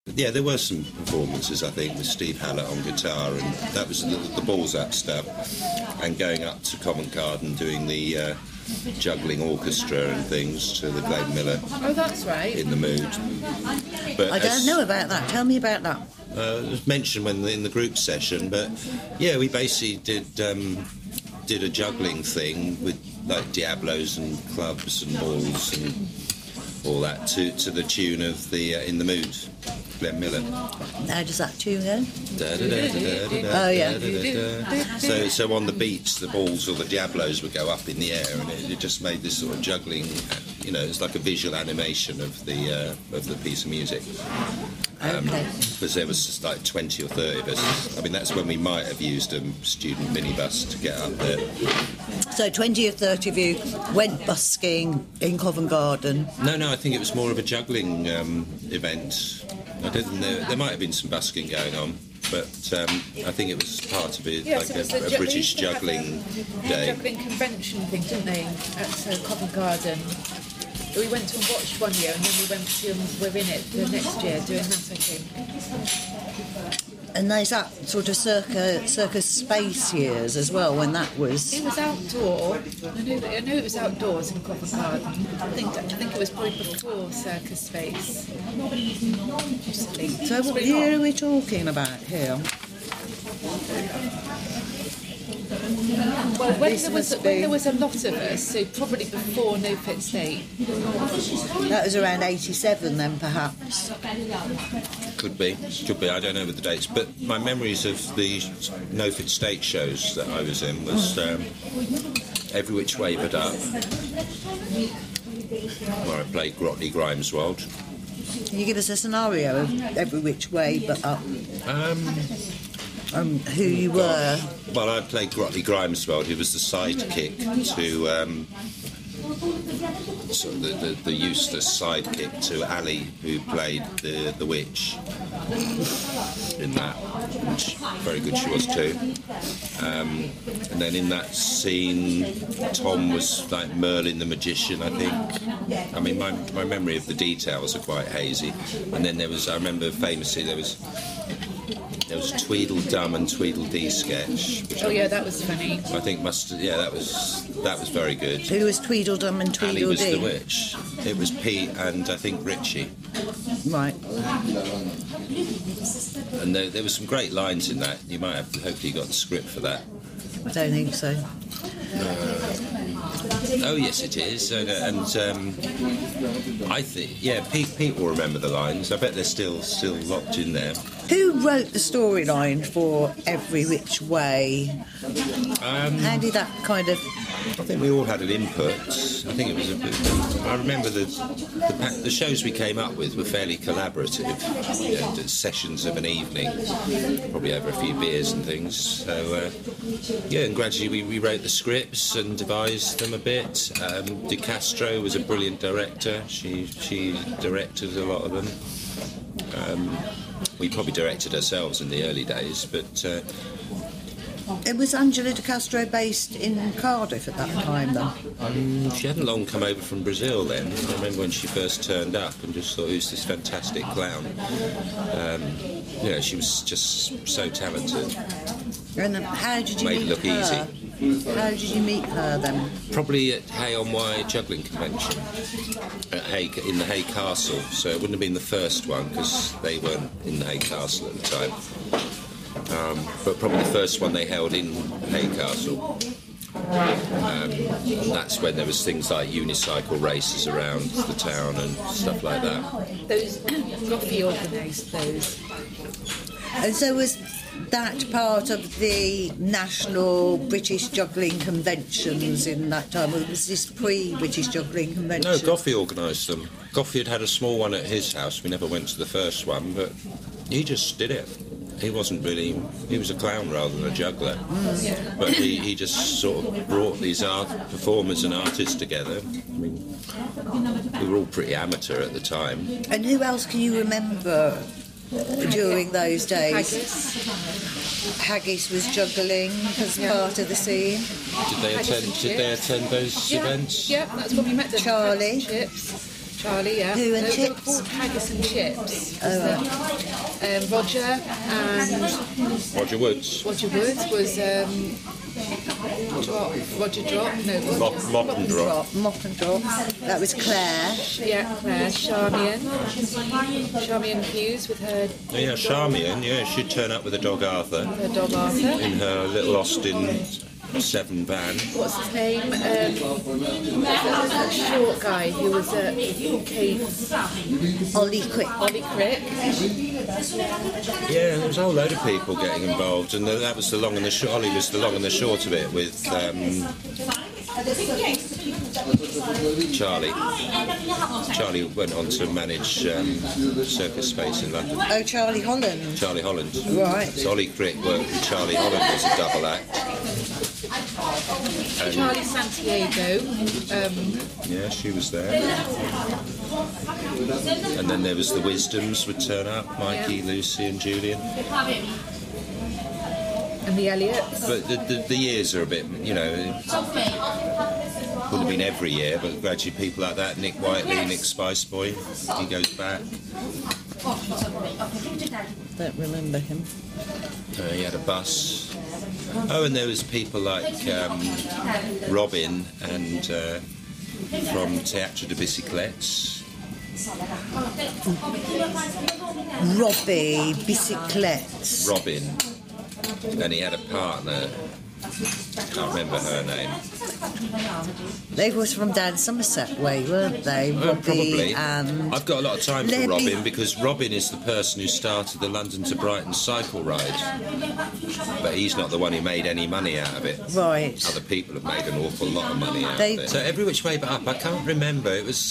Yeah, there were some performances, I think, with Steve Hallett on guitar, and that was the Balls Up stuff, and going up to Covent Garden doing the juggling orchestra and things to the Glenn Miller. Oh, that's right. In the Mood. But I don't know about that. Tell me about that. It was mentioned in the group session, but yeah, we basically did a juggling thing with like Diablos and clubs and balls and all that to the tune of the In the Mood, Glenn Miller. How does that tune go? Oh yeah. So on the beats, the balls or the Diablos would go up in the air, and it just made this sort of juggling. You know, it's like a visual animation of the piece of music. Okay. Because there was just like 20 or 30 of us. I mean, that's when we might have used a student minibus to get up there. So 20 or 30 of you went busking in Covent Garden? No, I think it was more of a juggling event. There might have been some busking going on, but I think it was part of it, a British juggling day. Juggling convention thing, didn't they, at Covent Garden? We went and watched one year, and then we're in it the next year doing that, I think. And there's that sort of circus space years as well, when that was... It was outdoor. I know it was outdoors in Covent Garden. I think it was probably before Circus Space. Possibly. So what year are we talking about here? Well, when there was a lot of us, so probably before No Fit State. That was around 87 then, perhaps. Could be. I don't know with the dates, but my memories of the No Fit State shows that I was in was Every Which Way But Up, where I played Grotley Grimeswold. Can you give us a scenario of Every Which Way But Up? Who you were? Well, I played Grotley Grimeswold, who was the sidekick to sort of the useless sidekick to Ali, who played the witch in that, which very good she was too. And then in that scene, Tom was like Merlin the magician, I think. I mean, my memory of the details are quite hazy. And then I remember famously there was a Tweedledum and Tweedledee sketch. That was funny. I think that was very good. Who was Tweedledum and Tweedledee? Ali was the witch. It was Pete and I think Richie. Right. And there were some great lines in that. You might have hopefully got the script for that. I don't think so. Oh yes, it is, and I think Pete will remember the lines. I bet they're still locked in there. Who wrote the storyline for Every Which Way? How did that kind of... I think we all had an input. I think it was a bit... I remember the shows we came up with were fairly collaborative. Sessions of an evening, probably over a few beers and things. So, and gradually we wrote the scripts and devised them a bit. De Castro was a brilliant director. She directed a lot of them. We probably directed ourselves in the early days, but... It was Angela De Castro based in Cardiff at that time, then? She hadn't long come over from Brazil then. I remember when she first turned up and just thought, who's this fantastic clown? She was just so talented. And how did you meet her? Made it look easy. How did you meet her then? Probably at Hay-on-Wye Juggling Convention in the Hay Castle. So it wouldn't have been the first one because they weren't in the Hay Castle at the time. But probably the first one they held in Hay Castle. That's when there was things like unicycle races around the town and stuff like that. Those Goffey organised those. And so was that part of the national British juggling conventions in that time, or was this pre-British juggling convention? No, Goffey organised them. Goffey had a small one at his house. We never went to the first one, but he just did it. He wasn't really... He was a clown rather than a juggler. But he just sort of brought these performers and artists together. I mean, we were all pretty amateur at the time. And who else can you remember during those days? Haggis was juggling as part of the scene. Did they attend those events? Yeah, that's when we met them. Charlie. Charlie, yeah. Who and They were Chips? called Haggis and Chips. Oh, Roger and Roger Woods. Roger Woods was Roger Drop. No, Mop and Drop. Mop and Drop. That was Claire. Yeah, Claire. Charmian Hughes with her Yeah, Charmian, yeah, she'd turn up with a dog Arthur dog Arthur. in her little Austin 7 van. What's his name? That short guy who was at Cape. Ollie Quick. Ollie Crick. Yeah, there was a whole load of people getting involved, and that was the long and the short. Ollie was the long and the short of it with Charlie. Charlie went on to manage Circus Space in London. Oh, Charlie Holland. Charlie Holland. Right. So Ollie Crick worked with Charlie Holland as a double act. And, Charlie Santiago. yeah, she was there. And then there was the Wisdoms would turn up, Mikey, Lucy and Julian. And the Elliots. But the years are a bit, you know, it would have been every year, but gradually people like that, Nick Whiteley, Nick Spice Boy, he goes back. Don't remember him. He had a bus. Oh, and there was people like Robin and from Théâtre de Bicyclettes. Robbie Bicyclettes. Robin. And he had a partner. Can't remember her name. They was from down Somerset way, weren't they? Robbie Probably. and I've got a lot of time for Lebby. Robin because Robin is the person who started the London to Brighton cycle ride. But he's not the one who made any money out of it. right. Other people have made an awful lot of money out They- of it. So Every Which Way But Up, I can't remember. It was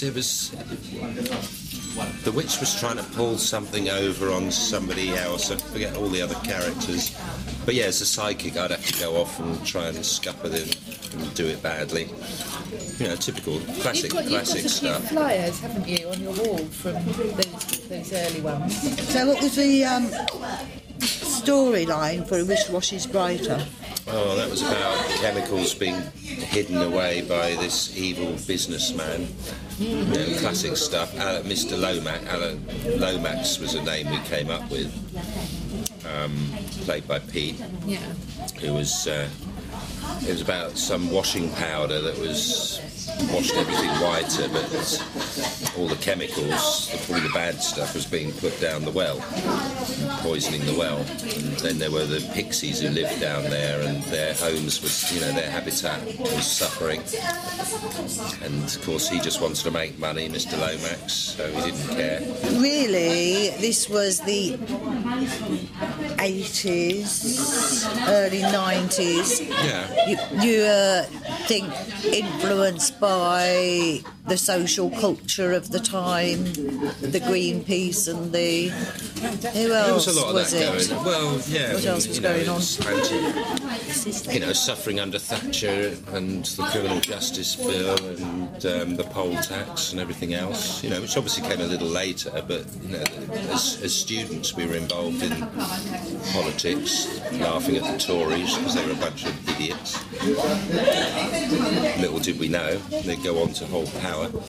the witch was trying to pull something over on somebody else. I forget all the other characters. But yeah, as a psychic, I'd have to go off and try and scupper them and do it badly. You know, typical classic You've got a few stuff. flyers, haven't you, on your wall from those early ones? So what was the storyline for A Wish Washes Brighter? Oh, that was about chemicals being hidden away by this evil businessman. You know, classic stuff. Mr. Lomax. Alan Lomax was a name we came up with. Played by Pete, Yeah. who was. It was about some washing powder that was washed everything whiter, but all the chemicals, all the bad stuff was being put down the well, poisoning the well. And then there were the pixies who lived down there, and their homes was, you know, their habitat was suffering. And of course, he just wanted to make money, Mr. Lomax, so he didn't care. Really, this was the 80s, early 90s. Yeah. You think influenced by the social culture of the time, the Greenpeace and the... Who There else was a lot of was that it? going. Well, yeah. What else was you know, going on? it's you know, suffering under Thatcher and the criminal justice bill and the poll tax and everything else. You know, which obviously came a little later. But you know, as students, we were involved in politics, laughing at the Tories because they were a bunch of idiots. Little did we know they'd go on to hold power.